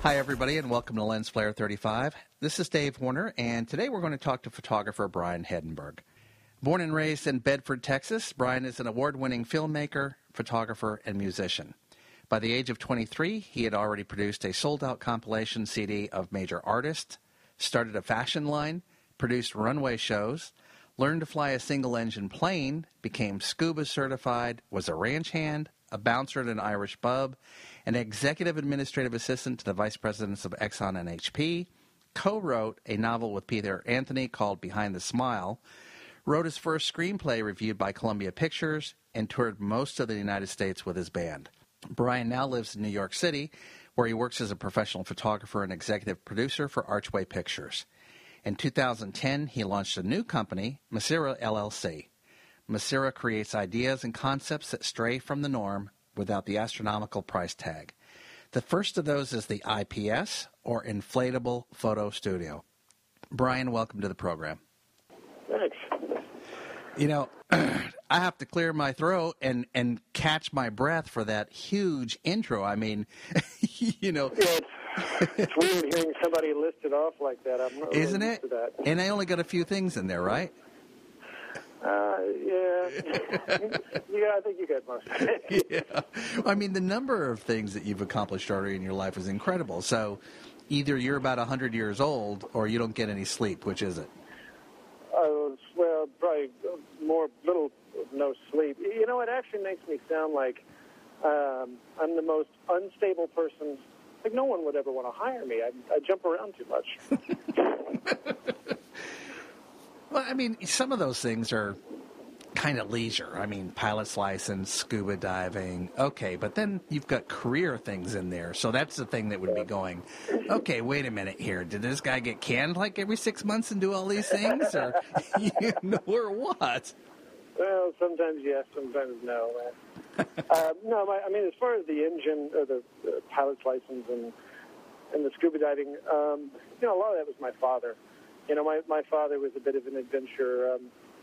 Hi, everybody, and welcome to Lens Flare 35. This is Dave Warner, and today we're going to talk to photographer Brian Hedenberg. Born and raised in Bedford, Texas, Brian is an award-winning filmmaker, photographer, and musician. By the age of 23, he had already produced a sold-out compilation CD of major artists, started a fashion line, produced runway shows, learned to fly a single-engine plane, became scuba certified, was a ranch hand, a bouncer at an Irish pub, an executive administrative assistant to the vice presidents of Exxon and HP, co-wrote a novel with Peter Anthony called Behind the Smile, wrote his first screenplay reviewed by Columbia Pictures, and toured most of the United States with his band. Brian now lives in New York City, where he works as a professional photographer and executive producer for Archway Pictures. In 2010, he launched a new company, Masira LLC. Masira creates ideas and concepts that stray from the norm without the astronomical price tag. The first of those is the IPS, or Inflatable Photo Studio. Brian, welcome to the program. Thanks. You know, I have to clear my throat and catch my breath for that huge intro. I mean, you know. Yeah, it's weird hearing somebody list it off like that. I'm not Isn't really it? used to that. And I only got a few things in there, right? Yeah. Yeah, I think you got most of it. Yeah. I mean, the number of things that you've accomplished already in your life is incredible. So either you're about 100 years old or you don't get any sleep. Which is it? Well, probably no sleep. You know, it actually makes me sound like I'm the most unstable person. Like, no one would ever want to hire me. I jump around too much. Well, I mean, some of those things are kind of leisure. I mean, pilot's license, scuba diving. Okay, but then you've got career things in there. So that's the thing that would be going, okay, wait a minute here. Did this guy get canned like every 6 months and do all these things? Or, or what? Well, sometimes yes, sometimes no. No, I mean, as far as the engine or the pilot's license and the scuba diving, a lot of that was my father. You know, my father was a bit of an adventurer.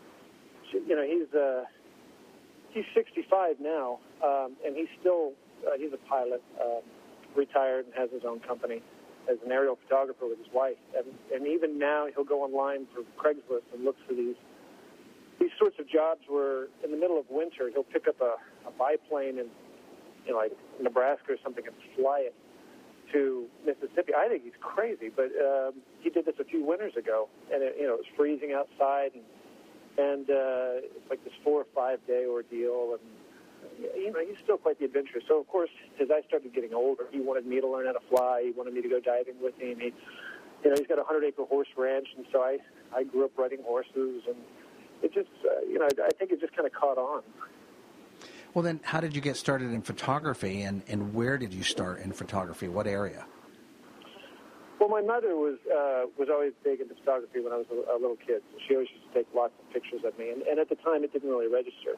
He's 65 now, and he's a pilot, retired and has his own company as an aerial photographer with his wife. And even now he'll go online for Craigslist and look for these sorts of jobs where in the middle of winter he'll pick up a biplane in like Nebraska or something and fly it to Mississippi. I think he's crazy, but he did this a few winters ago, and it was freezing outside, and it's like this 4 or 5 day ordeal, and he's still quite the adventurer. So of course, as I started getting older, he wanted me to learn how to fly. He wanted me to go diving with him. He's got a 100-acre horse ranch, and so I grew up riding horses, and it just I think it just kind of caught on. Well, then, how did you get started in photography, and where did you start in photography? What area? Well, my mother was always big into photography when I was a little kid. So she always used to take lots of pictures of me, and at the time it didn't really register.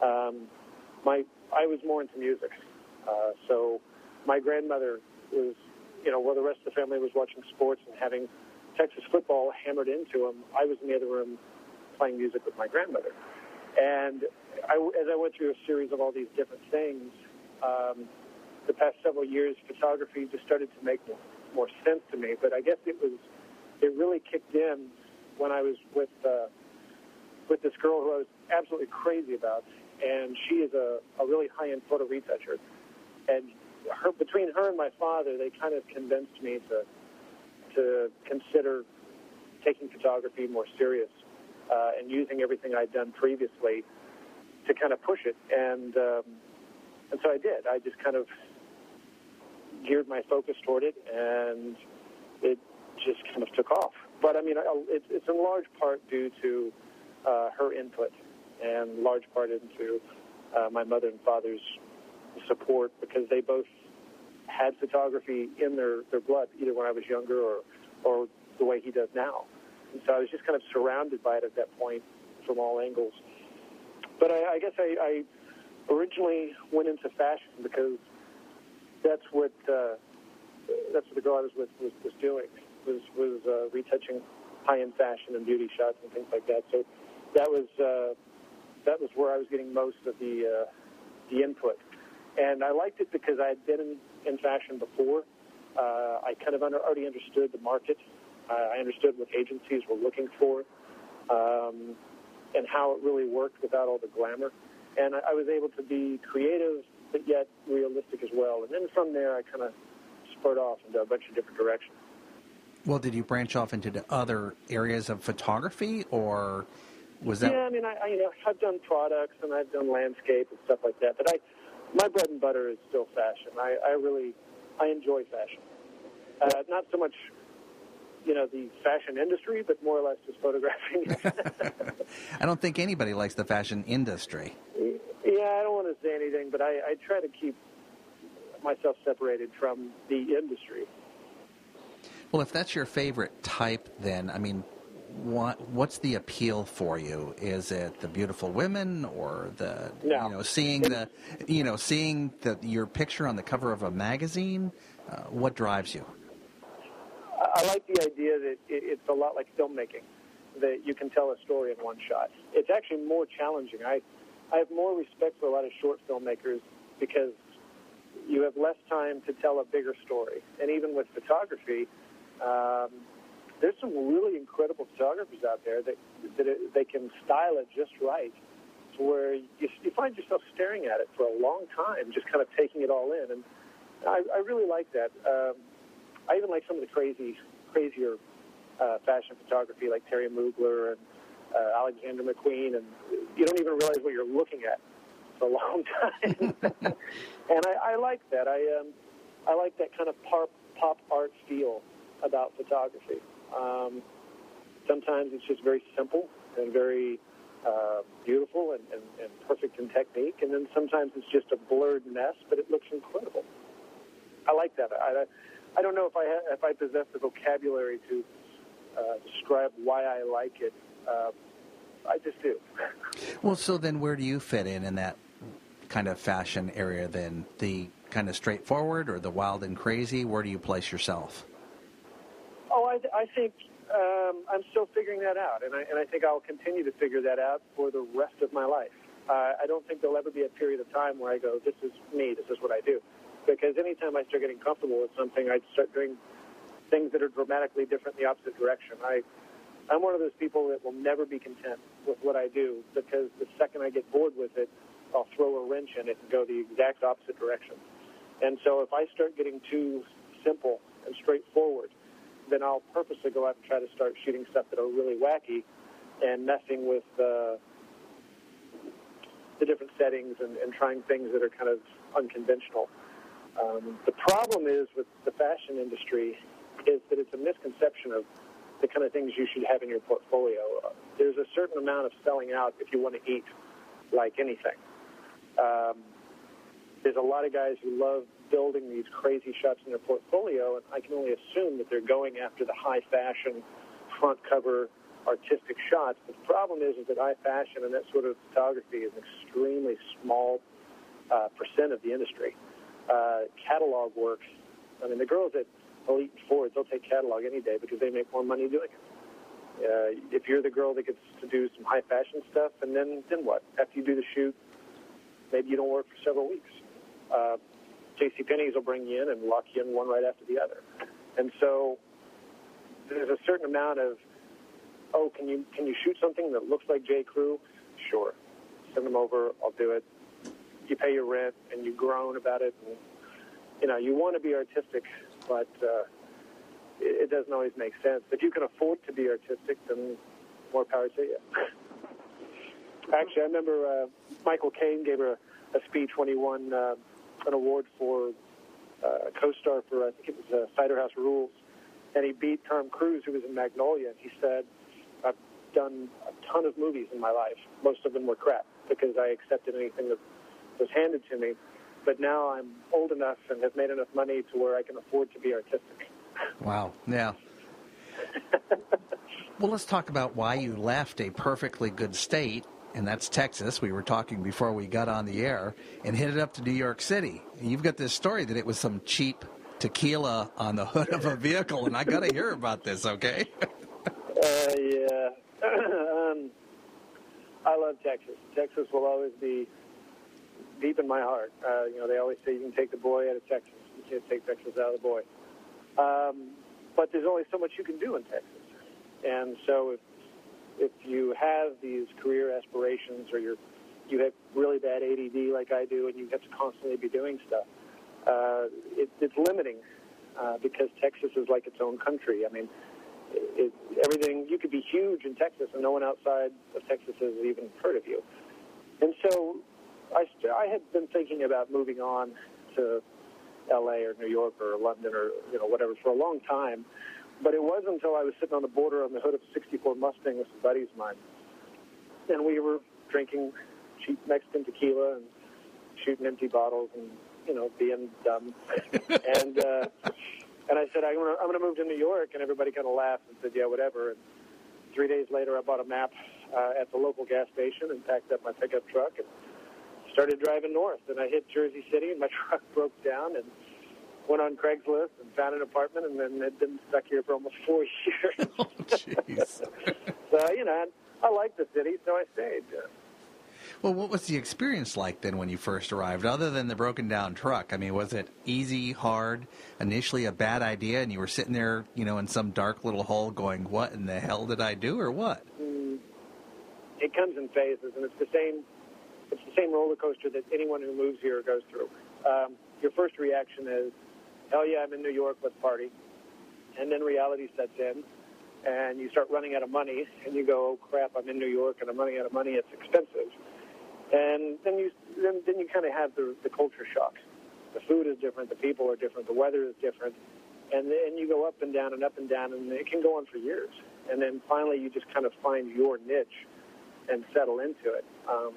I was more into music, so my grandmother was, while the rest of the family was watching sports and having Texas football hammered into them, I was in the other room playing music with my grandmother. And as I went through a series of all these different things, the past several years, photography just started to make more sense to me. But I guess it really kicked in when I was with this girl who I was absolutely crazy about, and she is a really high-end photo retoucher. And between her and my father, they kind of convinced me to consider taking photography more serious. And using everything I'd done previously to kind of push it. And so I did. I just kind of geared my focus toward it, and it just kind of took off. But, I mean, it's in large part due to her input and large part into my mother and father's support, because they both had photography in their blood, either when I was younger or the way he does now. And so I was just kind of surrounded by it at that point from all angles. But I guess I originally went into fashion because that's what the girl I was with was doing, was retouching high-end fashion and beauty shots and things like that. So that was where I was getting most of the input. And I liked it because I had been in fashion before, I kind of already understood the market. I understood what agencies were looking for and how it really worked without all the glamour. And I was able to be creative, but yet realistic as well. And then from there, I kind of spurred off into a bunch of different directions. Well, did you branch off into the other areas of photography, or was that... Yeah, I mean, I've done products and I've done landscape and stuff like that, but my bread and butter is still fashion. I enjoy fashion. Not so much, the fashion industry, but more or less just photographing. I don't think anybody likes the fashion industry. Yeah, I don't want to say anything, but I try to keep myself separated from the industry. Well, if that's your favorite type, then, I mean, what's the appeal for you? Is it the beautiful women, or seeing your picture on the cover of a magazine? What drives you? I like the idea that it's a lot like filmmaking, that you can tell a story in one shot. It's actually more challenging. I have more respect for a lot of short filmmakers because you have less time to tell a bigger story. And even with photography, there's some really incredible photographers out there that they can style it just right to where you find yourself staring at it for a long time, just kind of taking it all in. And I really like that. I even like some of the crazier fashion photography, like Terry Mugler and Alexander McQueen, and you don't even realize what you're looking at for a long time. And I like that. I like that kind of pop art feel about photography. Sometimes it's just very simple and very beautiful and perfect in technique, and then sometimes it's just a blurred mess, but it looks incredible. I like that. I don't know if I possess the vocabulary to describe why I like it. I just do. Well, so then where do you fit in that kind of fashion area then? The kind of straightforward or the wild and crazy? Where do you place yourself? Oh, I think I'm still figuring that out, and I think I'll continue to figure that out for the rest of my life. I don't think there'll ever be a period of time where I go, this is me, this is what I do. Because anytime I start getting comfortable with something, I start doing things that are dramatically different in the opposite direction. I'm one of those people that will never be content with what I do, because the second I get bored with it, I'll throw a wrench in it and go the exact opposite direction. And so if I start getting too simple and straightforward, then I'll purposely go out and try to start shooting stuff that are really wacky and messing with the different settings and trying things that are kind of unconventional. The problem is with the fashion industry is that it's a misconception of the kind of things you should have in your portfolio. There's a certain amount of selling out if you want to eat like anything. There's a lot of guys who love building these crazy shots in their portfolio, and I can only assume that they're going after the high fashion, front cover, artistic shots. But the problem is that high fashion and that sort of photography is an extremely small percent of the industry. Catalog work, I mean, the girls at Elite and Ford, they'll take catalog any day because they make more money doing it. If you're the girl that gets to do some high fashion stuff, and then what? After you do the shoot, maybe you don't work for several weeks. JCPenney's will bring you in and lock you in one right after the other. And so there's a certain amount of, can you shoot something that looks like J. Crew? Sure. Send them over, I'll do it. You pay your rent, and you groan about it. And, you want to be artistic, but it doesn't always make sense. If you can afford to be artistic, then more power to you. Actually, I remember Michael Caine gave a speech when he won an award for co-star for, I think it was Cider House Rules, and he beat Tom Cruise, who was in Magnolia, and he said, I've done a ton of movies in my life. Most of them were crap because I accepted anything that was handed to me, but now I'm old enough and have made enough money to where I can afford to be artistic. Wow, yeah. Well, let's talk about why you left a perfectly good state, and that's Texas. We were talking before we got on the air, and headed up to New York City. You've got this story that it was some cheap tequila on the hood of a vehicle, and I got to hear about this, okay? Yeah. I love Texas. Texas will always be deep in my heart. They always say you can take the boy out of Texas. You can't take Texas out of the boy. But there's only so much you can do in Texas. And so if you have these career aspirations or you have really bad ADD like I do and you have to constantly be doing stuff, it's limiting because Texas is like its own country. I mean, everything, you could be huge in Texas and no one outside of Texas has even heard of you. And so I had been thinking about moving on to L.A. or New York or London or whatever for a long time, but it wasn't until I was sitting on the border on the hood of a '64 Mustang with some buddies of mine, and we were drinking cheap Mexican tequila and shooting empty bottles and being dumb, and I said I'm going to move to New York, and everybody kind of laughed and said yeah whatever. And 3 days later, I bought a map at the local gas station and packed up my pickup truck and started driving north, and I hit Jersey City, and my truck broke down, and went on Craigslist and found an apartment, and then had been stuck here for almost 4 years. Oh, jeez. So, I liked the city, so I stayed. Well, what was the experience like then when you first arrived, other than the broken down truck? I mean, was it easy, hard, initially a bad idea, and you were sitting there, in some dark little hole going, what in the hell did I do, or what? It comes in phases, and it's the same roller coaster that anyone who moves here goes through. Your first reaction is, hell yeah, I'm in New York, let's party. And then reality sets in, and you start running out of money, and you go, oh crap, I'm in New York, and I'm running out of money, it's expensive. And then you kind of have the culture shock. The food is different, the people are different, the weather is different, and then you go up and down, and it can go on for years. And then finally you just kind of find your niche and settle into it.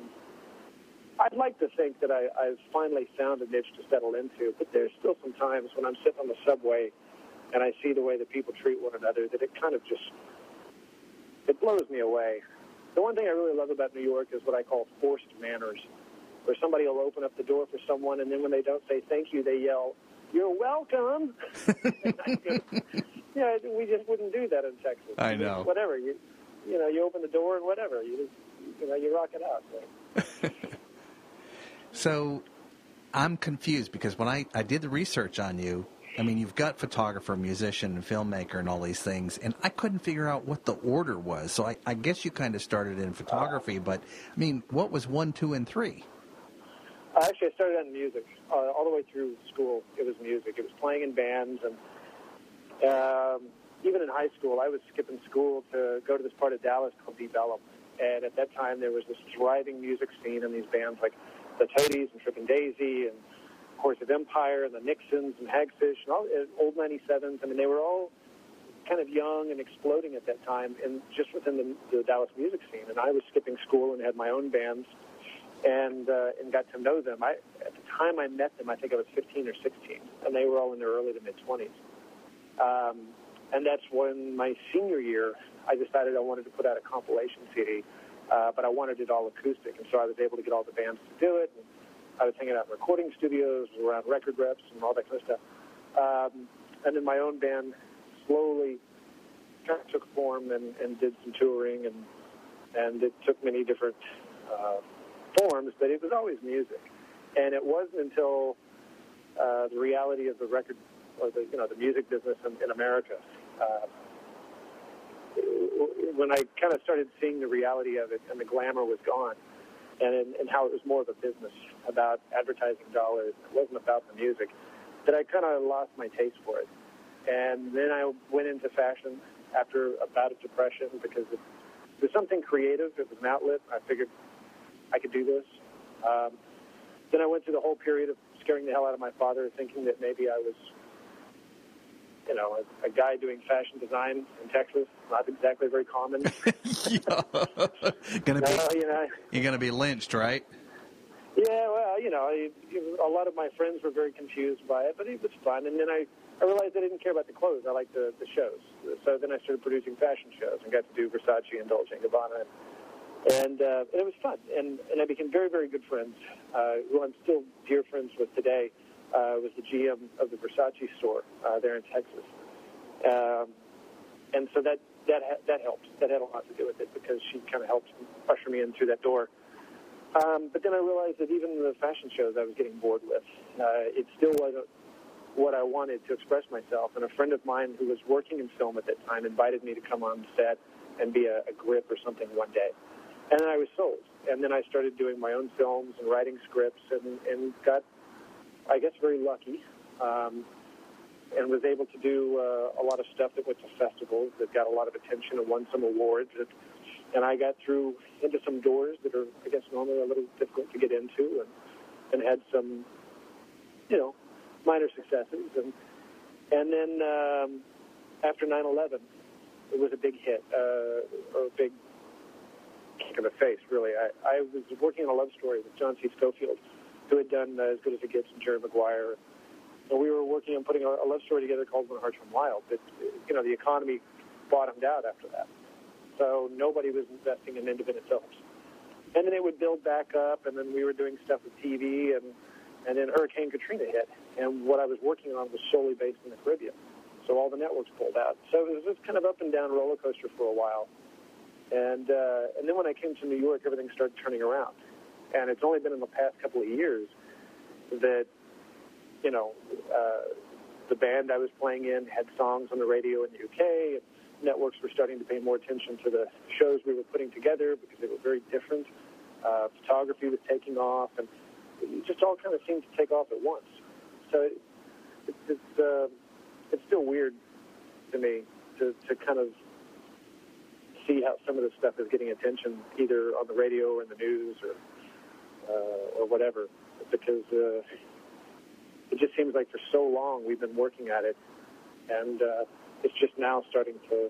I'd like to think that I've finally found a niche to settle into, but there's still some times when I'm sitting on the subway and I see the way that people treat one another that it kind of it blows me away. The one thing I really love about New York is what I call forced manners, where somebody will open up the door for someone, and then when they don't say thank you, they yell, "You're welcome." Yeah, we just wouldn't do that in Texas. I know. Whatever, you open the door and whatever, you rock it out. So. So I'm confused because when I did the research on you, I mean, you've got photographer, musician, and filmmaker and all these things, and I couldn't figure out what the order was. So I guess you kind of started in photography, but, I mean, what was 1, 2, and 3? Actually, I started on music. All the way through school, it was music. It was playing in bands, and even in high school, I was skipping school to go to this part of Dallas called Deep Ellum. And at that time, there was this thriving music scene in these bands like the Toadies and Trippin' Daisy and Horse of Empire and the Nixons and Hagfish and all old 97s. I mean, they were all kind of young and exploding at that time, and just within the Dallas music scene. And I was skipping school and had my own bands, and got to know them. At the time I met them, I think I was 15 or 16, and they were all in their early to mid 20s. And that's when my senior year, I decided I wanted to put out a compilation CD, but I wanted it all acoustic, and so I was able to get all the bands to do it. And I was hanging out in recording studios, around record reps, and all that kind of stuff. And then my own band slowly kind of took form and did some touring, and it took many different forms, but it was always music. And it wasn't until the reality of the record or the music business in America, when I kind of started seeing the reality of it and the glamour was gone, and how it was more of a business about advertising dollars, it wasn't about the music, that I kind of lost my taste for it. And then I went into fashion after a bout of depression because it was something creative. It was an outlet. I figured I could do this. Then I went through the whole period of scaring the hell out of my father, thinking that maybe I was, a guy doing fashion design in Texas, not exactly very common. You're gonna be lynched, right? Yeah, well, a lot of my friends were very confused by it, but it was fun. And then I realized I didn't care about the clothes. I liked the shows. So then I started producing fashion shows and got to do Versace and Dolce & Gabbana. And it was fun. And I became very, very good friends. Who I'm still dear friends with today was the GM of the Versace store there in Texas. And so that helped. That had a lot to do with it because she kind of helped usher me in through that door. But then I realized that even the fashion shows I was getting bored with, it still wasn't what I wanted to express myself. And a friend of mine who was working in film at that time invited me to come on set and be a grip or something one day. And then I was sold. And then I started doing my own films and writing scripts and got, I guess, very lucky and was able to do a lot of stuff that went to festivals that got a lot of attention and won some awards. And I got through into some doors that are, I guess, normally a little difficult to get into and had some, minor successes. And then after 9/11, it was a big hit, or a big kick in the face, really. I was working on a love story with John C. Scofield, who had done As Good as It Gets and Jerry Maguire. And we were working on putting a love story together called When Hearts Run Wild. But, the economy bottomed out after that. So nobody was investing in independent films. And then it would build back up, and then we were doing stuff with TV, and then Hurricane Katrina hit. And what I was working on was solely based in the Caribbean. So all the networks pulled out. So it was this kind of up and down roller coaster for a while. And then when I came to New York, everything started turning around. And it's only been in the past couple of years that, the band I was playing in had songs on the radio in the UK. And networks were starting to pay more attention to the shows we were putting together because they were very different. Photography was taking off, and it just all kind of seemed to take off at once. So it's still weird to me to kind of see how some of this stuff is getting attention either on the radio or in the news or whatever, because it just seems like for so long we've been working at it, and it's just now starting to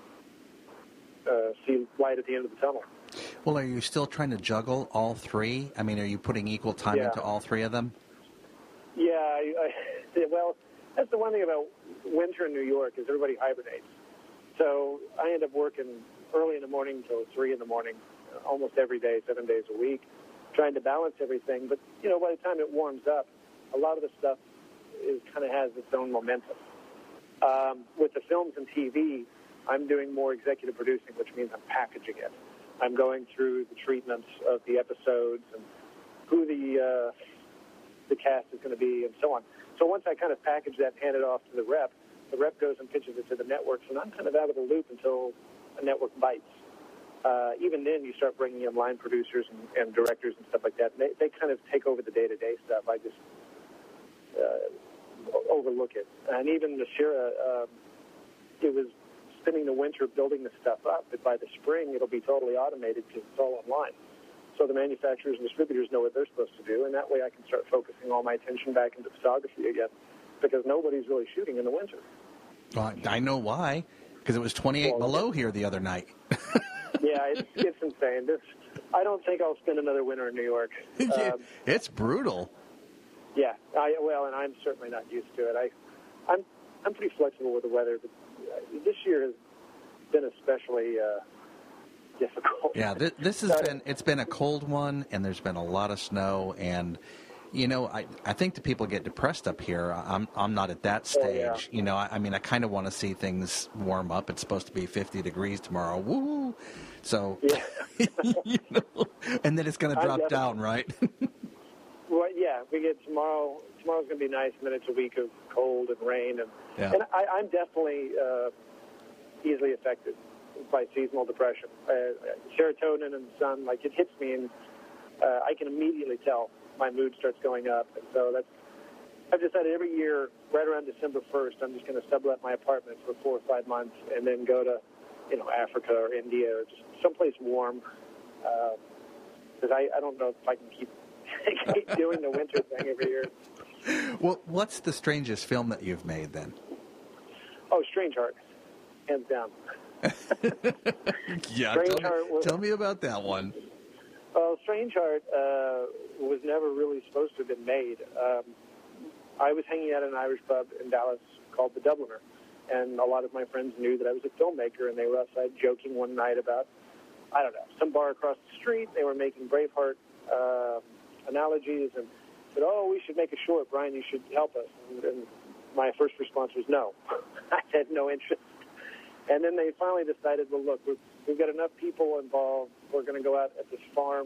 see light at the end of the tunnel. Well, are you still trying to juggle all three? I mean, are you putting equal time into all three of them? Yeah, well, that's the one thing about winter in New York is everybody hibernates. So I end up working early in the morning till 3 in the morning, almost every day, 7 days a week, trying to balance everything. But, by the time it warms up, a lot of the stuff kind of has its own momentum. With the films and TV, I'm doing more executive producing, which means I'm packaging it. I'm going through the treatments of the episodes and who the cast is going to be and so on. So once I kind of package that and hand it off to the rep goes and pitches it to the networks, and I'm kind of out of the loop until a network bites. Even then, you start bringing in line producers and directors and stuff like that. And they kind of take over the day-to-day stuff. I just overlook it. And even the Shira, it was spending the winter building the stuff up, but by the spring, it'll be totally automated because it's all online. So the manufacturers and distributors know what they're supposed to do, and that way I can start focusing all my attention back into photography again, because nobody's really shooting in the winter. Well, I know why, because it was 28 below here the other night. Yeah, it's insane. I don't think I'll spend another winter in New York. It's brutal. Yeah, and I'm certainly not used to it. I'm pretty flexible with the weather, but this year has been especially difficult. Yeah, this has it's been a cold one, and there's been a lot of snow, and I think the people get depressed up here. I'm not at that stage. Oh, yeah. I kind of want to see things warm up. It's supposed to be 50 degrees tomorrow. Woo! So, and then it's going to drop down, right? Well, yeah, we get tomorrow. Tomorrow's going to be nice, and then it's a week of cold and rain, and I'm definitely easily affected by seasonal depression. Serotonin and the sun, it hits me, and I can immediately tell my mood starts going up. And so I've decided every year, right around December 1st, I'm just going to sublet my apartment for 4 or 5 months and then go to, Africa or India or just someplace warm. Because I don't know if I can keep doing the winter thing every year. Well, what's the strangest film that you've made then? Oh, Strangeheart, hands down. Yeah, tell me about that one. Well, Strangeheart was never really supposed to have been made. I was hanging out at an Irish pub in Dallas called The Dubliner, and a lot of my friends knew that I was a filmmaker, and they were outside joking one night about, some bar across the street. They were making Braveheart analogies and said, we should make a short. Brian, you should help us. And my first response was no. I had no interest. And then they finally decided, well, look, we've got enough people involved. We're going to go out at this farm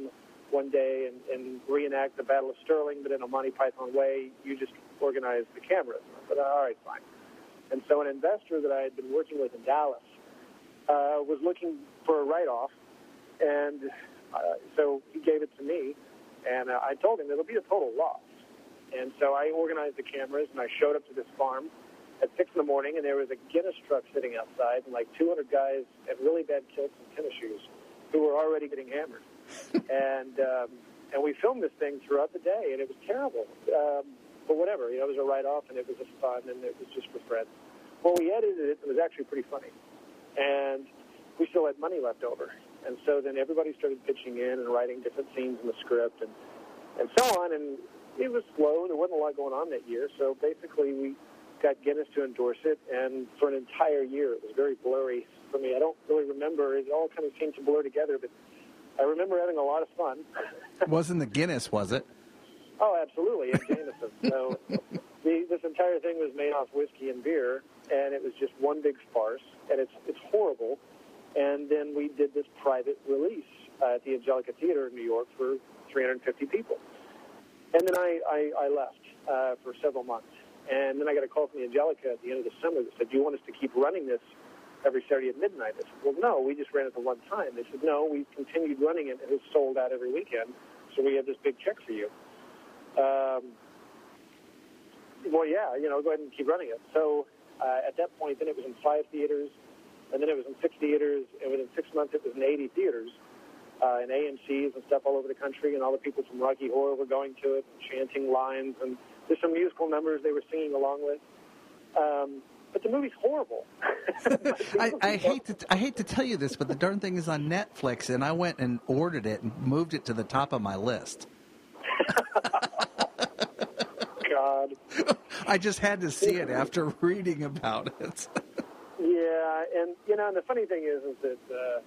one day and reenact the Battle of Stirling, but in a Monty Python way. You just organize the cameras. I said, all right, fine. And so an investor that I had been working with in Dallas was looking for a write-off, and so he gave it to me, and I told him it'll be a total loss. And so I organized the cameras, and I showed up to this farm at 6 in the morning, and there was a Guinness truck sitting outside, and like 200 guys in really bad kilts and tennis shoes who were already getting hammered. And we filmed this thing throughout the day, and it was terrible. But whatever, it was a write-off, and it was just fun, and it was just for friends. When we edited it, it was actually pretty funny. And we still had money left over. And so then everybody started pitching in and writing different scenes in the script and so on. And it was slow. There wasn't a lot going on that year. So basically we got Guinness to endorse it. And for an entire year, it was very blurry for me. I don't really remember. It all kind of seemed to blur together. But I remember having a lot of fun. Wasn't the Guinness, was it? Oh, absolutely. And Jameson. So this entire thing was made off whiskey and beer, and it was just one big farce, and it's horrible. And then we did this private release at the Angelica Theater in New York for 350 people. And then I left for several months. And then I got a call from the Angelica at the end of the summer that said, do you want us to keep running this every Saturday at midnight? I said, well, no, we just ran it the one time. They said, no, we continued running it, and it's sold out every weekend, so we have this big check for you. Well, yeah, go ahead and keep running it. So at that point, then it was in 5 theaters, and then it was in 6 theaters, and within 6 months it was in 80 theaters, and AMCs and stuff all over the country, and all the people from Rocky Horror were going to it, and chanting lines, and there's some musical numbers they were singing along with. But the movie's horrible. I hate to tell you this, but the darn thing is on Netflix, and I went and ordered it and moved it to the top of my list. God. I just had to see it after reading about it. Yeah, and and the funny thing is that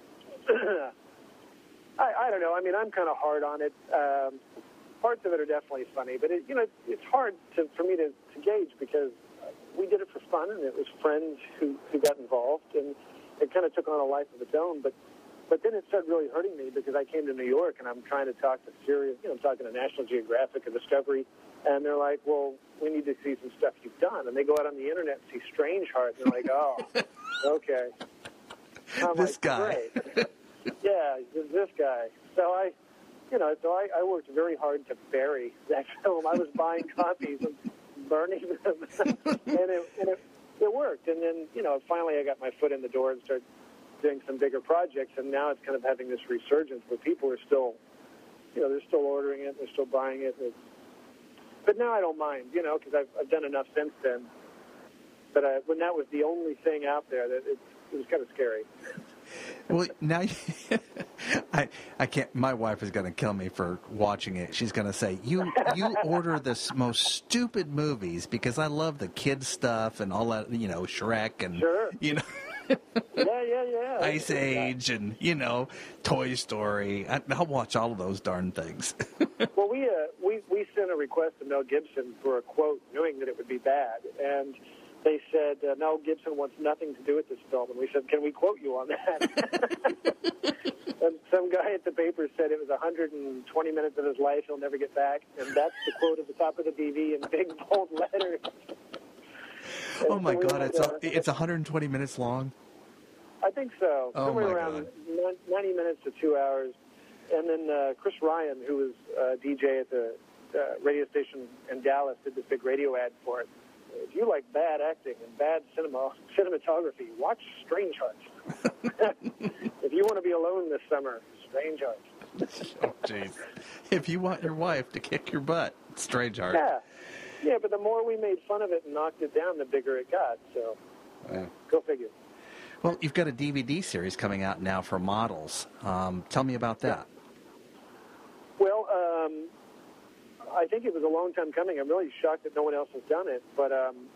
I don't know. I mean, I'm kind of hard on it. Parts of it are definitely funny, but it's hard for me to gauge because we did it for fun, and it was friends who got involved, and it kind of took on a life of its own. But then it started really hurting me because I came to New York, and I'm trying to talk to Sirius, I'm talking to National Geographic and Discovery, and they're like, well, we need to see some stuff you've done. And they go out on the internet and see Strangeheart, and they're like, oh, okay. This guy. Great. Yeah, this guy. So I worked very hard to bury that film. I was buying copies and burning them, and it worked. And then, finally I got my foot in the door and started doing some bigger projects, and now it's kind of having this resurgence where people are still, they're still ordering it, they're still buying it. But now I don't mind, because I've done enough since then. But when that was the only thing out there, that it was kind of scary. Well, now I can't. My wife is going to kill me for watching it. She's going to say, "You order the most stupid movies because I love the kids stuff and all that, Shrek and sure. Yeah. Ice Age and Toy Story. I'll watch all of those darn things." Well, we sent a request to Mel Gibson for a quote, knowing that it would be bad, and they said, Mel Gibson wants nothing to do with this film. And we said, can we quote you on that? And some guy at the paper said it was 120 minutes of his life he'll never get back. And that's the quote at the top of the DV in big, bold letters. Oh, my God. It's 120 minutes long? I think so. Oh, somewhere my around God. 90 minutes to 2 hours. And then Chris Ryan, who was DJ at the radio station in Dallas, did this big radio ad for it. If you like bad acting and bad cinematography, watch Strangeheart. If you want to be alone this summer, Strangeheart. Oh, jeez. If you want your wife to kick your butt, Strangeheart. Yeah, but the more we made fun of it and knocked it down, the bigger it got. So, Go figure. Well, you've got a DVD series coming out now for models. Tell me about that. Well, I think it was a long time coming. I'm really shocked that no one else has done it. But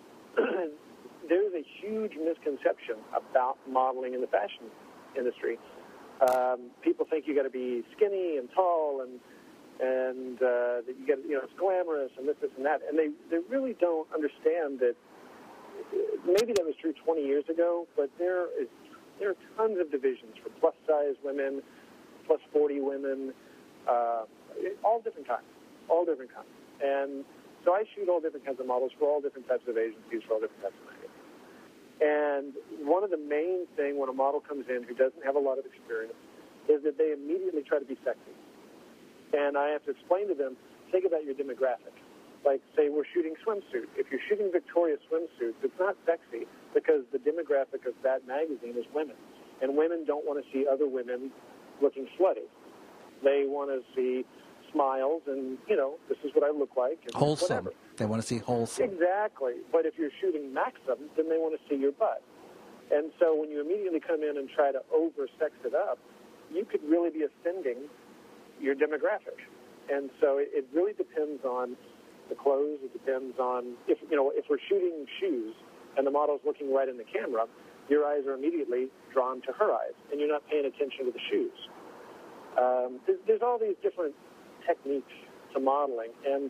there's a huge misconception about modeling in the fashion industry. People think you got to be skinny and tall and that you got it's glamorous and this and that, and they really don't understand that. Maybe that was true 20 years ago, but there are tons of divisions for plus size women, plus 40 women, all different kinds, And so I shoot all different kinds of models for all different types of agencies, for all different types of magazines. And one of the main things when a model comes in who doesn't have a lot of experience is that they immediately try to be sexy. And I have to explain to them, think about your demographic. Like, say we're shooting swimsuit. If you're shooting Victoria's swimsuits, it's not sexy because the demographic of that magazine is women. And women don't want to see other women looking slutty. They want to see smiles and, this is what I look like. And wholesome. Whatever. They want to see wholesome. Exactly. But if you're shooting Maxim, then they want to see your butt. And so when you immediately come in and try to over-sex it up, you could really be offending your demographic. And so it really depends on the clothes. It depends on, if we're shooting shoes and the model's looking right in the camera, your eyes are immediately drawn to her eyes, and you're not paying attention to the shoes. There's all these different techniques to modeling, and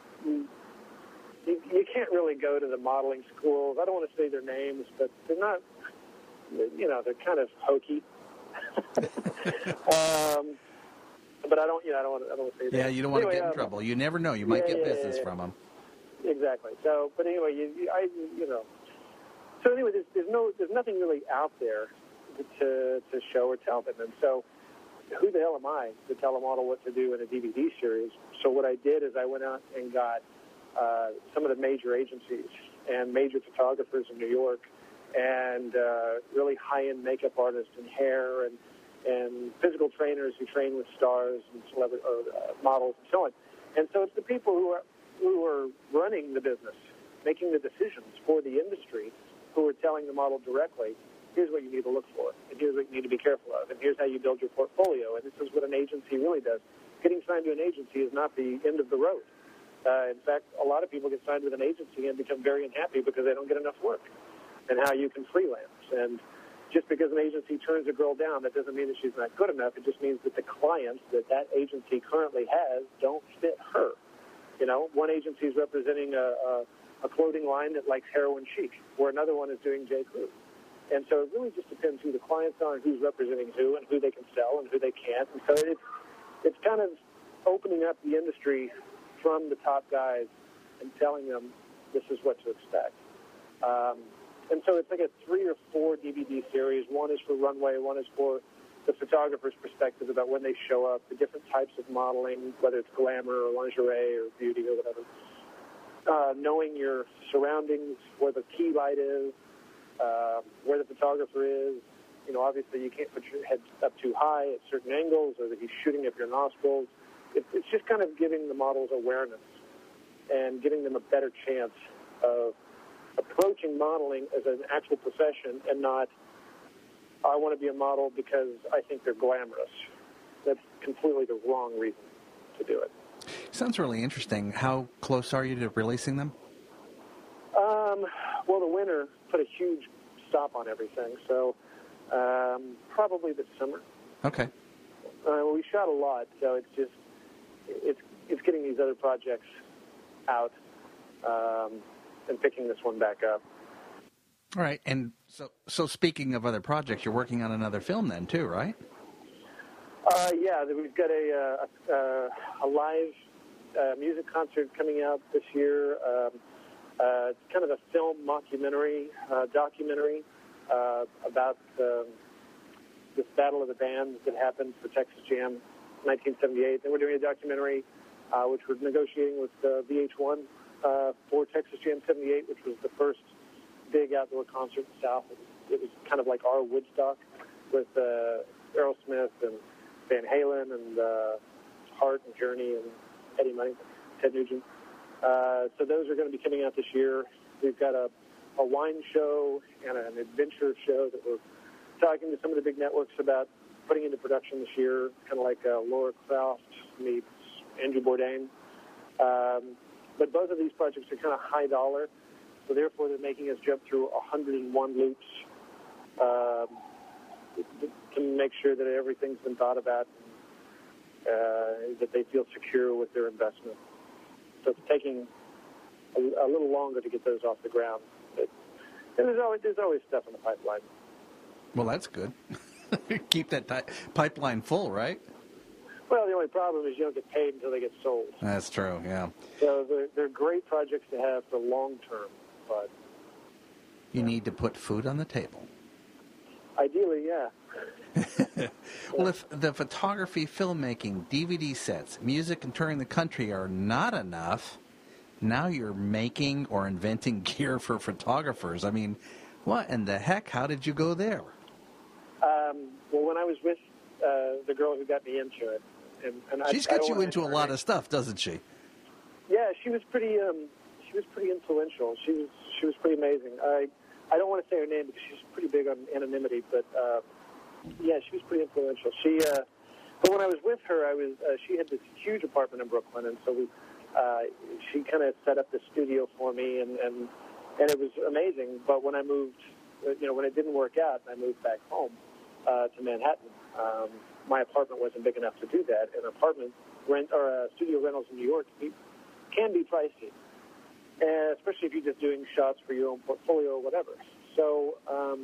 you can't really go to the modeling schools. I don't want to say their names, but they're not, they're kind of hokey. But I don't want to say that. Yeah, you don't want to get in trouble. You never know. You might get business from them. Exactly. So, but anyway, So anyway, there's nothing really out there to show or tell them, and so who the hell am I to tell a model what to do in a DVD series? So what I did is I went out and got some of the major agencies and major photographers in New York, and really high-end makeup artists and hair and physical trainers who train with stars and celebrity models and so on. And so it's the people who are running the business, making the decisions for the industry, who are telling the model directly, here's what you need to look for, and here's what you need to be careful of, and here's how you build your portfolio. And this is what an agency really does. Getting signed to an agency is not the end of the road. In fact, a lot of people get signed with an agency and become very unhappy because they don't get enough work, and how you can freelance. And just because an agency turns a girl down, that doesn't mean that she's not good enough. It just means that the clients that agency currently has don't fit her. One agency is representing a clothing line that likes heroin chic, where another one is doing J. Crew. And so it really just depends who the clients are and who's representing who and who they can sell and who they can't. And so it's kind of opening up the industry from the top guys and telling them this is what to expect. And so it's like a 3 or 4 DVD series. One is for runway, one is for the photographer's perspective about when they show up, the different types of modeling, whether it's glamour or lingerie or beauty or whatever. Knowing your surroundings, where the key light is, where the photographer is. Obviously you can't put your head up too high at certain angles, or that he's shooting up your nostrils. It's just kind of giving the models awareness and giving them a better chance of approaching modeling as an actual profession and not, I want to be a model because I think they're glamorous. That's completely the wrong reason to do it. Sounds really interesting. How close are you to releasing them? Well, the winter put a huge stop on everything, so probably this summer. Okay. We shot a lot, so it's getting these other projects out and picking this one back up. All right, and so speaking of other projects, you're working on another film then too, right? Yeah, we've got a live music concert coming out this year. It's kind of a film documentary about this battle of the bands that happened for Texas Jam 1978. Then we're doing a documentary which we're negotiating with VH1 for Texas Jam 78, which was the first big outdoor concert in the South. It was kind of like our Woodstock with Aerosmith and Van Halen and Heart and Journey and Eddie Money, Ted Nugent. So those are going to be coming out this year. We've got a wine show and an adventure show that we're talking to some of the big networks about putting into production this year, kind of like Laura Croft meets Andrew Bourdain. But both of these projects are kind of high dollar, so therefore they're making us jump through 101 loops to make sure that everything's been thought about, that they feel secure with their investment. So it's taking a little longer to get those off the ground. But there's always stuff in the pipeline. Well, that's good. Keep that pipeline full, right? Well, the only problem is you don't get paid until they get sold. That's true, yeah. So they're great projects to have for long term, but you need to put food on the table. Ideally, yeah. Well, if the photography, filmmaking, DVD sets, music, and touring the country are not enough, now you're making or inventing gear for photographers. I mean, what in the heck? How did you go there? Well, when I was with the girl who got me into it, and she's got you into a lot of stuff, doesn't she? Yeah, she was pretty influential. She was pretty amazing. I don't want to say her name because she's pretty big on anonymity, but yeah, she was pretty influential. But when I was with her, she had this huge apartment in Brooklyn, and so she kind of set up the studio for me, and it was amazing. But when I moved, when it didn't work out, and I moved back home to Manhattan, my apartment wasn't big enough to do that. And studio rentals in New York can be pricey, and especially if you're just doing shots for your own portfolio or whatever. So,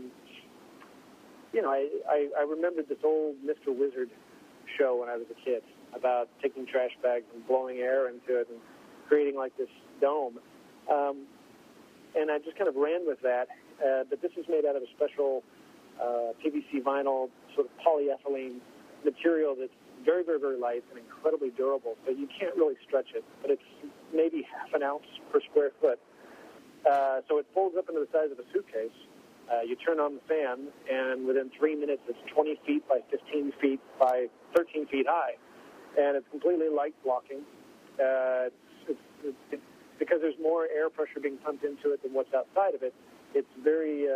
I remembered this old Mr. Wizard show when I was a kid about taking trash bags and blowing air into it and creating like this dome. And I just kind of ran with that. But this is made out of a special PVC vinyl, sort of polyethylene material that's very, very, very light and incredibly durable. So you can't really stretch it, but it's maybe half an ounce per square foot. So it folds up into the size of a suitcase. You turn on the fan, and within 3 minutes, it's 20 feet by 15 feet by 13 feet high. And it's completely light blocking. Because there's more air pressure being pumped into it than what's outside of it, it's very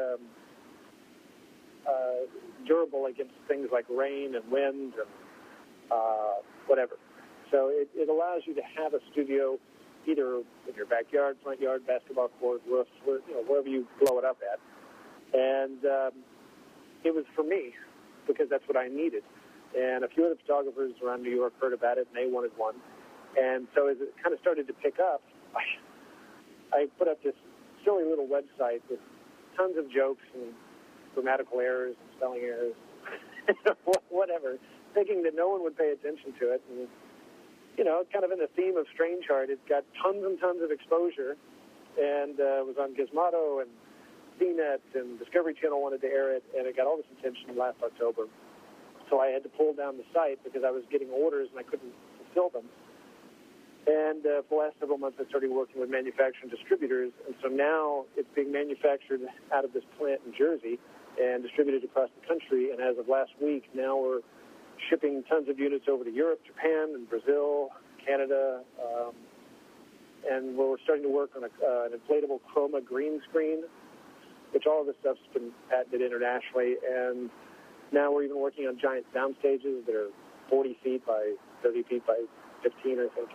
durable against things like rain and wind and whatever. So it allows you to have a studio either in your backyard, front yard, basketball court, roof, wherever you blow it up at. And it was for me because that's what I needed. And a few of the photographers around New York heard about it, and they wanted one. And so as it kind of started to pick up, I put up this silly little website with tons of jokes and grammatical errors and spelling errors, whatever, thinking that no one would pay attention to it. And, kind of in the theme of Strange Heart, it got tons and tons of exposure, and it was on Gizmodo and CNET, and Discovery Channel wanted to air it, and it got all this attention last October. So I had to pull down the site because I was getting orders and I couldn't fulfill them. And for the last several months, I started working with manufacturing distributors, and so now it's being manufactured out of this plant in Jersey and distributed across the country. And as of last week, now we're shipping tons of units over to Europe, Japan, and Brazil, Canada, and we're starting to work on an inflatable chroma green screen, which all of this stuff's been patented internationally. And now we're even working on giant sound stages that are 40 feet by 30 feet by 15, I think.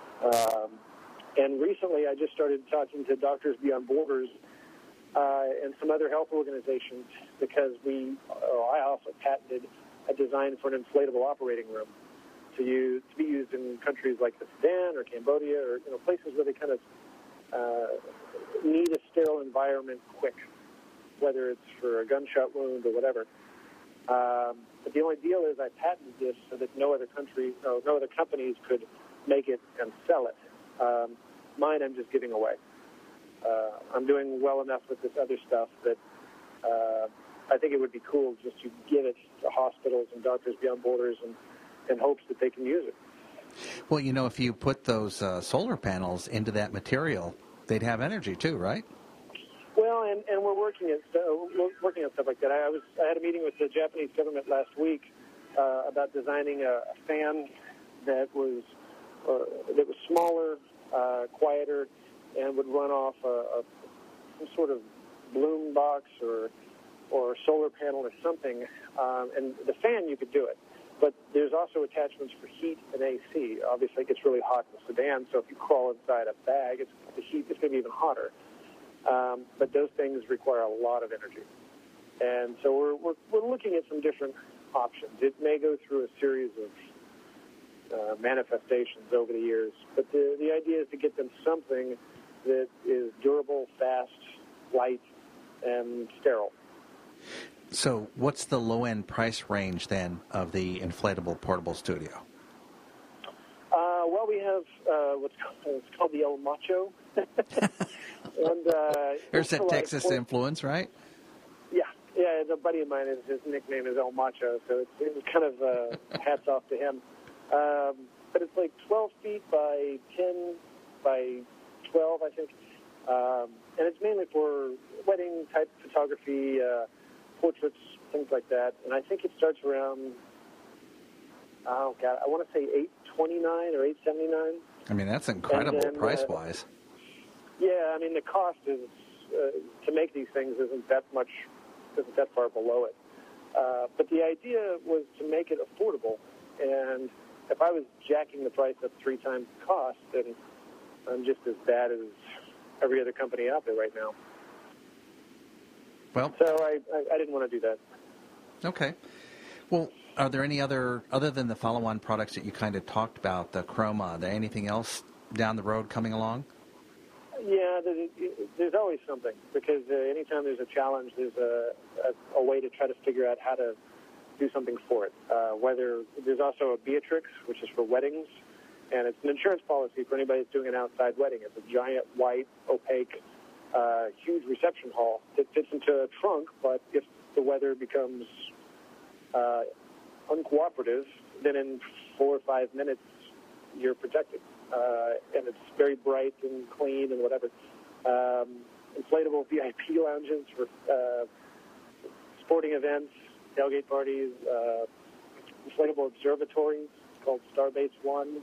And recently I just started talking to Doctors Beyond Borders and some other health organizations because I also patented a design for an inflatable operating room to be used in countries like the Sudan or Cambodia or places where they kind of need a sterile environment quick, whether it's for a gunshot wound or whatever. But the only deal is I patented this so that no other companies could make it and sell it. Mine I'm just giving away. I'm doing well enough with this other stuff that I think it would be cool just to give it to hospitals and Doctors Beyond Borders in hopes that they can use it. Well, if you put those solar panels into that material, they'd have energy too, right? Well, and we're working on stuff like that. I had a meeting with the Japanese government last week about designing a fan that was smaller, quieter, and would run off some sort of bloom box or solar panel or something. And the fan, you could do it. But there's also attachments for heat and AC. Obviously, it gets really hot in the Sudan, so if you crawl inside a bag, the heat is going to be even hotter. But those things require a lot of energy. And so we're looking at some different options. It may go through a series of manifestations over the years, but the idea is to get them something that is durable, fast, light, and sterile. So what's the low-end price range, then, of the inflatable portable studio? Well, we have it's called the El Macho. And there's that Texas influence, right? Yeah, a buddy of mine, his nickname is El Macho, so it's kind of hats off to him. But it's like 12 feet by 10 by 12, I think. And it's mainly for wedding-type photography, portraits, things like that. And I think it starts around, I want to say $829 or $879. I mean, that's incredible price-wise. Yeah, I mean, the cost is to make these things isn't that far below it. But the idea was to make it affordable. And if I was jacking the price up 3 times the cost, then I'm just as bad as every other company out there right now. Well, so I didn't want to do that. Okay. Well, are there any other than the follow-on products that you kind of talked about, the Chroma, are there anything else down the road coming along? Yeah, there's always something, because anytime there's a challenge, there's a way to try to figure out how to do something for it. Whether there's also a Beatrix, which is for weddings, and it's an insurance policy for anybody that's doing an outside wedding. It's a giant, white, opaque, huge reception hall that fits into a trunk, but if the weather becomes uncooperative, then in 4 or 5 minutes, you're protected. And it's very bright and clean and whatever. Inflatable VIP lounges for sporting events, tailgate parties, inflatable observatories called Starbase One.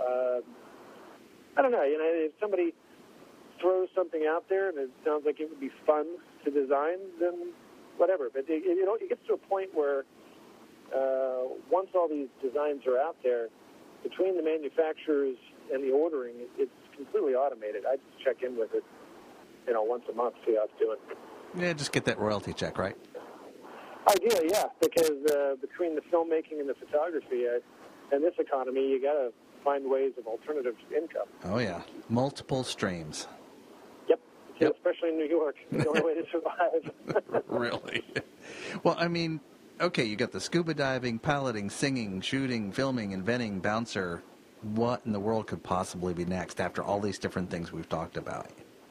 I don't know. If somebody throws something out there and it sounds like it would be fun to design, then whatever. But it gets to a point where once all these designs are out there, between the manufacturers and the ordering, it's completely automated. I just check in with it, once a month, see how it's doing. Yeah, just get that royalty check, right? Ideally, yeah, because between the filmmaking and the photography and this economy, you got to find ways of alternative income. Oh, yeah. Multiple streams. Yep. Especially in New York. It's the only way to survive. Really? Well, I mean, okay, you got the scuba diving, piloting, singing, shooting, filming, inventing, bouncer. What in the world could possibly be next after all these different things we've talked about?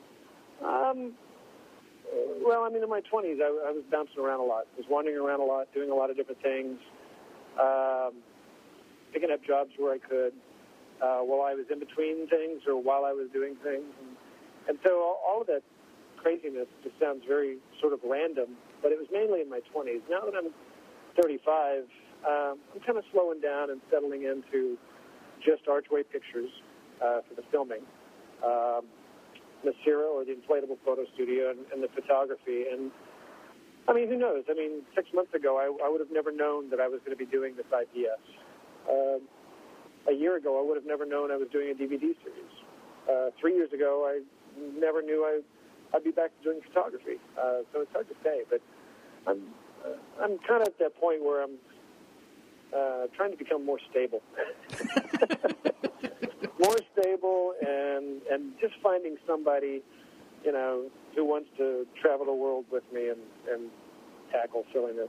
Well, in my 20s, I was bouncing around a lot. I was wandering around a lot, doing a lot of different things, picking up jobs where I could while I was in between things or while I was doing things. And so all of that craziness just sounds very sort of random, but it was mainly in my 20s. Now that I'm 35, I'm kind of slowing down and settling into just Archway Pictures for the filming, Nasira, or the inflatable photo studio, and the photography. And, who knows? 6 months ago, I would have never known that I was going to be doing this IPS. A year ago, I would have never known I was doing a DVD series. 3 years ago, I never knew I'd be back to doing photography. So it's hard to say, but I'm kind of at that point where I'm trying to become more stable. More stable and just finding somebody, who wants to travel the world with me and tackle silliness.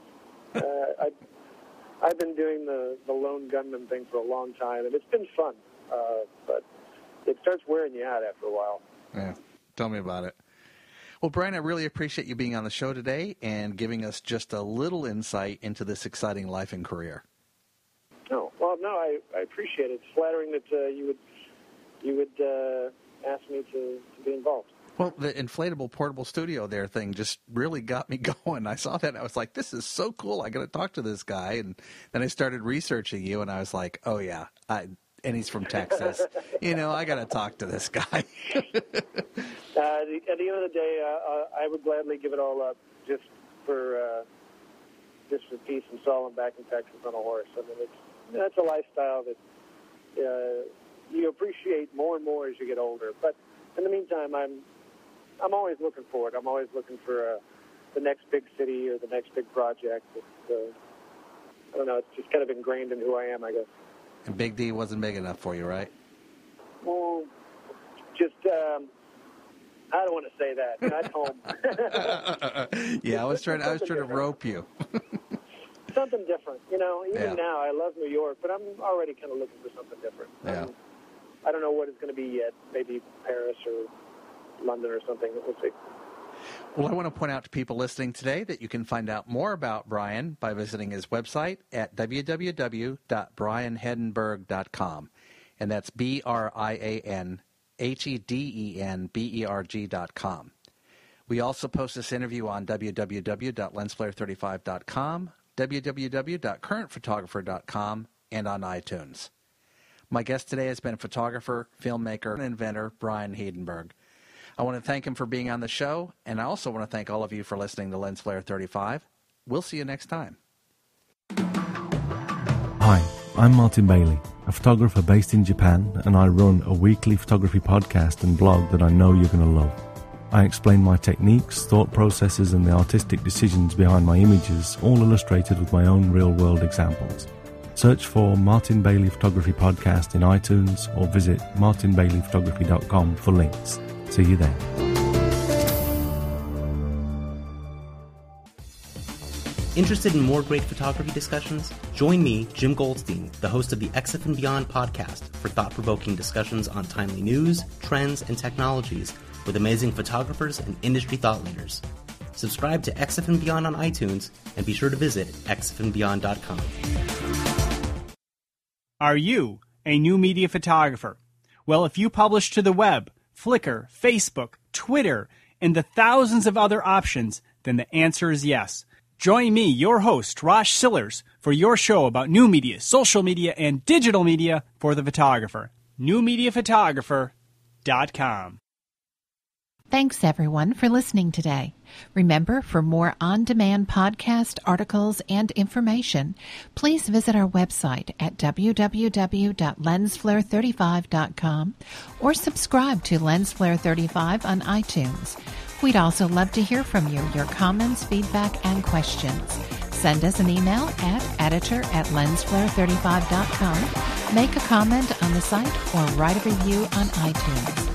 I've been doing the lone gunman thing for a long time, and it's been fun, but it starts wearing you out after a while. Yeah, tell me about it. Well, Brian, I really appreciate you being on the show today and giving us just a little insight into this exciting life and career. Oh, well, no, I appreciate it. It's flattering that you would ask me to be involved. Well, the inflatable portable studio there thing just really got me going. I saw that, and I was like, this is so cool. I got to talk to this guy. And then I started researching you, and I was like, oh, yeah, and he's from Texas. I got to talk to this guy. At the end of the day, I would gladly give it all up just for peace and solemn back in Texas on a horse. That's a lifestyle that you appreciate more and more as you get older. But in the meantime, I'm always looking forward. I'm always looking for the next big city or the next big project. I don't know. It's just kind of ingrained in who I am, I guess. And Big D wasn't big enough for you, right? Well, just I don't want to say that. Not home. Yeah, I was trying to rope you. Something different, Even now, I love New York, but I'm already kind of looking for something different. Yeah. I don't know what it's going to be yet. Maybe Paris or London or something. We'll see. Well, I want to point out to people listening today that you can find out more about Brian by visiting his website at www.brianhedenberg.com. And that's BrianHedenberg.com. We also post this interview on www.lensflare35.com, www.currentphotographer.com, and on iTunes. My guest today has been photographer, filmmaker, and inventor Brian Hedenberg. I want to thank him for being on the show, and I also want to thank all of you for listening to Lens Flare 35. We'll see you next time. Hi, I'm Martin Bailey, a photographer based in Japan, and I run a weekly photography podcast and blog that I know you're going to love. I explain my techniques, thought processes, and the artistic decisions behind my images, all illustrated with my own real-world examples. Search for Martin Bailey Photography Podcast in iTunes or visit martinbaileyphotography.com for links. See you there. Interested in more great photography discussions? Join me, Jim Goldstein, the host of the XF and Beyond podcast, for thought-provoking discussions on timely news, trends, and technologies with amazing photographers and industry thought leaders. Subscribe to XF and Beyond on iTunes and be sure to visit xfandbeyond.com. Are you a new media photographer? Well, if you publish to the web, Flickr, Facebook, Twitter, and the thousands of other options, then the answer is yes. Join me, your host, Rosh Sillers, for your show about new media, social media, and digital media for the photographer. NewMediaPhotographer.com. Thanks, everyone, for listening today. Remember, for more on-demand podcast articles and information, please visit our website at www.lensflare35.com or subscribe to Lensflare 35 on iTunes. We'd also love to hear from you, your comments, feedback, and questions. Send us an email at editor@lensflare35.com, make a comment on the site, or write a review on iTunes.